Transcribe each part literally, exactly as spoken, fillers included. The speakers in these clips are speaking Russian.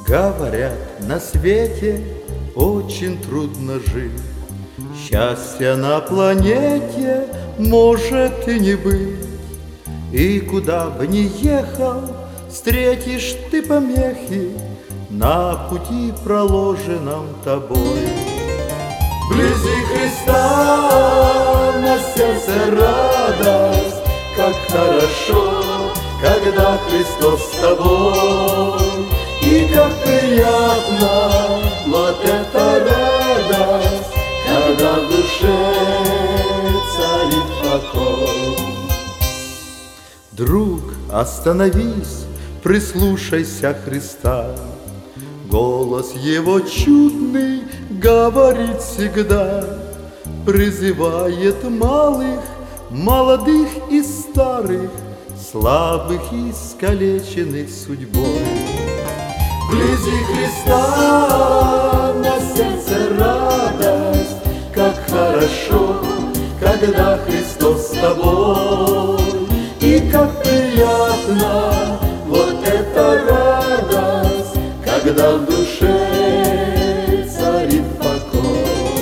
Говорят, на свете очень трудно жить, счастья на планете может и не быть. И куда бы ни ехал, встретишь ты помехи на пути, проложенном тобой. Вблизи Христа на сердце радость, как хорошо, когда Христос с тобой. И как приятно, вот эта радость, когда в душе царит покой. Друг, остановись, прислушайся Христа. Голос Его чудный говорит всегда, призывает малых, молодых и старых, слабых и искалеченных судьбой. Вблизи Христа на сердце радость, как хорошо, когда Христос с тобой. И как приятно, вот эта радость, когда в душе царит покой.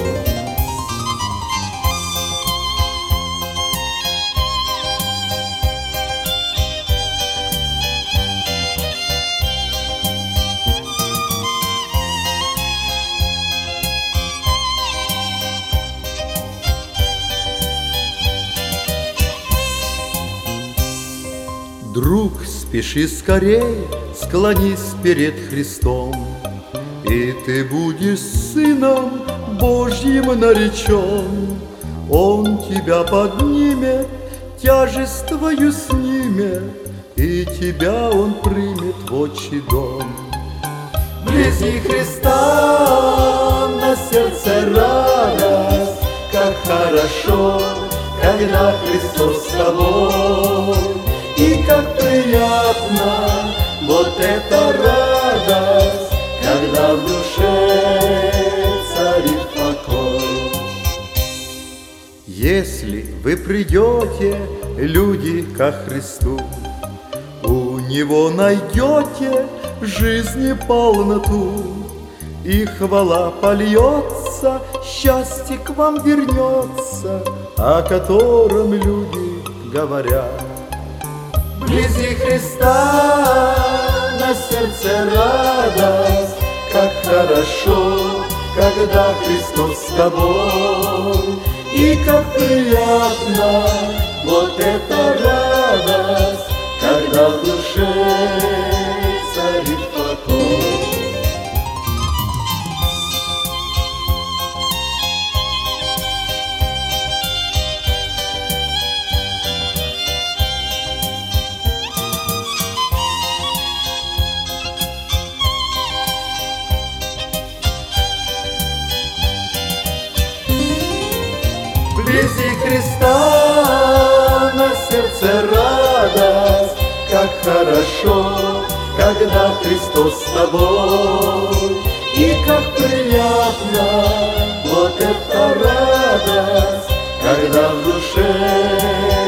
Друг, спеши скорей, склонись перед Христом, и ты будешь сыном Божьим наречен. Он тебя поднимет, тяжесть твою снимет, и тебя Он примет в отчий дом. Вблизи Христа на сердце радость, как хорошо, когда Христос с тобой. И как приятно, вот эта радость, когда в душе царит покой. Если вы придете, люди, ко Христу, у Него найдете жизни полноту, и хвала польется, счастье к вам вернется, о котором люди говорят. Вблизи Христа на сердце радость, как хорошо, когда Христос с тобой. И как приятно, вот эта радость, когда в душе царит покой. Вблизи Христа на сердце радость, как хорошо, когда Христос с тобой. И как приятно, вот эта радость, когда в душе